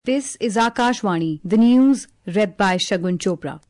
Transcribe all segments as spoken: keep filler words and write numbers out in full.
This is Akashvani, the news read by Shagun Chopra.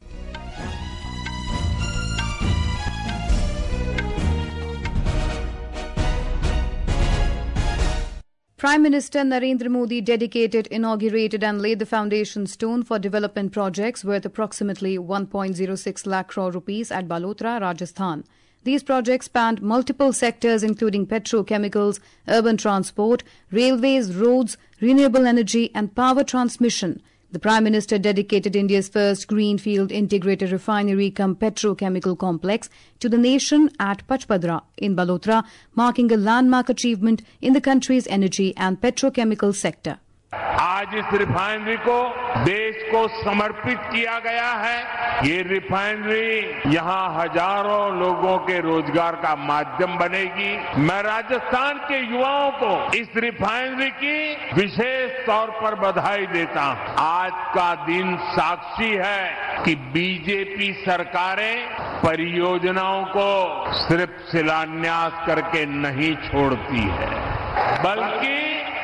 Prime Minister Narendra Modi dedicated, inaugurated and laid the foundation stone for development projects worth approximately one point zero six lakh crore rupees at Balotra, Rajasthan. These projects spanned multiple sectors including petrochemicals, urban transport, railways, roads, renewable energy and power transmission. The Prime Minister dedicated India's first greenfield integrated refinery cum petrochemical complex to the nation at Pachpadra in Balotra, marking a landmark achievement in the country's energy and petrochemical sector. आज इस refinery को देश को समर्पित किया गया है। ये रिफाइनरी यहाँ हजारों लोगों के रोजगार का माध्यम बनेगी। मैं राजस्थान के युवाओं को इस रिफाइनरी की विशेष तौर पर बधाई देता हूँ। आज का दिन साक्षी है कि बीजेपी सरकारें परियोजनाओं को सिर्फ शिलान्यास करके नहीं छोड़ती है, बल्कि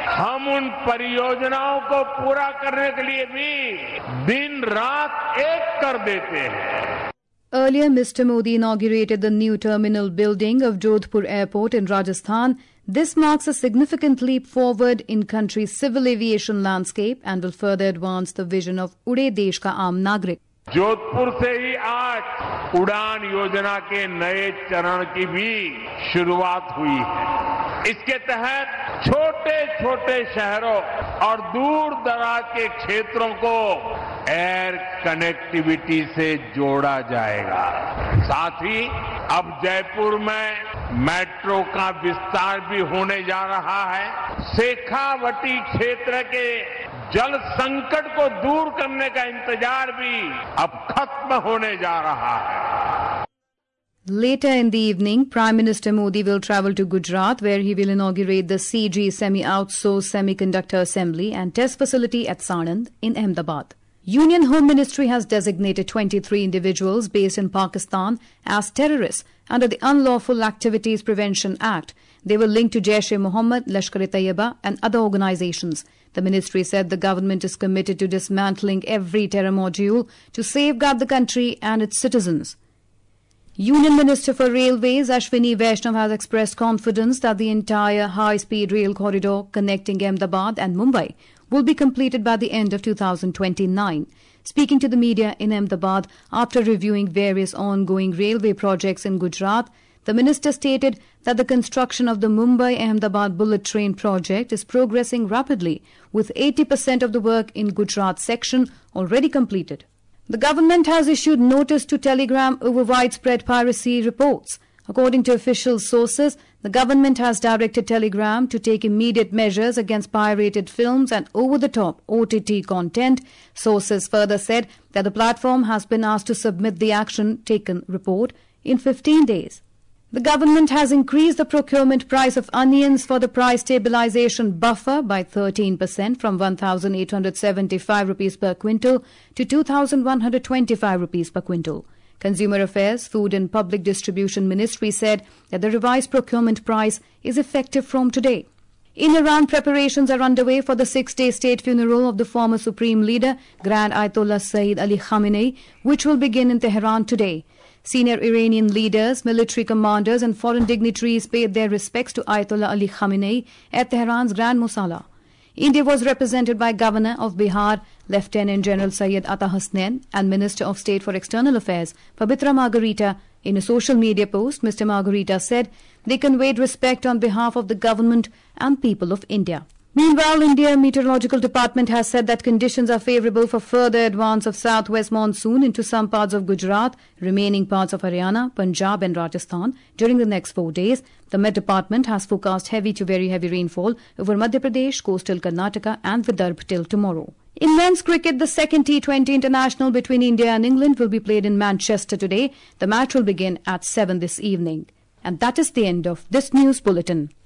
हम उन परियोजनाओं को पूरा करने के लिए भी दिन रात एक कर देते हैं। Earlier, Mister Modi inaugurated the new terminal building of Jodhpur Airport in Rajasthan. This marks a significant leap forward in country's civil aviation landscape and will further advance the vision of Ude Desh Ka Aam Nagrik. Jodhpur से ही आज उड़ान योजना के नए चरण की भी शुरुआत हुई है। इसके तहत छोटे छोटे शहरों और दूर दराज के क्षेत्रों को एयर कनेक्टिविटी से जोड़ा जाएगा। साथ ही अब जयपुर में मेट्रो का विस्तार भी होने जा रहा है। शेखावटी क्षेत्र के जल संकट को दूर करने का इंतजार भी अब खत्म होने जा रहा है। Later in the evening, Prime Minister Modi will travel to Gujarat, where he will inaugurate the C G Semi-Outsourced Semiconductor Assembly and Test Facility at Sanand in Ahmedabad. Union Home Ministry has designated twenty-three individuals based in Pakistan as terrorists under the Unlawful Activities Prevention Act. They were linked to Jaish-e-Mohammed, Lashkar-e-Taiba and other organizations. The ministry said the government is committed to dismantling every terror module to safeguard the country and its citizens. Union Minister for Railways Ashwini Vaishnav has expressed confidence that the entire high-speed rail corridor connecting Ahmedabad and Mumbai will be completed by the end of two thousand twenty-nine. Speaking to the media in Ahmedabad after reviewing various ongoing railway projects in Gujarat, the minister stated that the construction of the Mumbai-Ahmedabad bullet train project is progressing rapidly, with eighty percent of the work in Gujarat section already completed. The government has issued notice to Telegram over widespread piracy reports. According to official sources, the government has directed Telegram to take immediate measures against pirated films and over-the-top O T T content. Sources further said that the platform has been asked to submit the action taken report in fifteen days. The government has increased the procurement price of onions for the price stabilization buffer by thirteen percent from one thousand eight hundred seventy-five rupees per quintal to two thousand one hundred twenty-five rupees per quintal. Consumer Affairs, Food and Public Distribution Ministry said that the revised procurement price is effective from today. In Iran, preparations are underway for the six-day state funeral of the former Supreme Leader, Grand Ayatollah Sayyid Ali Khamenei, which will begin in Tehran today. Senior Iranian leaders, military commanders and foreign dignitaries paid their respects to Ayatollah Ali Khamenei at Tehran's Grand Mosala. India was represented by Governor of Bihar, Lieutenant General Syed Ata Hasnain, and Minister of State for External Affairs, Pabitra Margarita. In a social media post, Mister Margarita said they conveyed respect on behalf of the government and people of India. Meanwhile, India Meteorological Department has said that conditions are favourable for further advance of southwest monsoon into some parts of Gujarat, remaining parts of Haryana, Punjab and Rajasthan during the next four days. The Met Department has forecast heavy to very heavy rainfall over Madhya Pradesh, coastal Karnataka and Vidarbha till tomorrow. In men's cricket, the second T twenty international between India and England will be played in Manchester today. The match will begin at seven this evening. And that is the end of this news bulletin.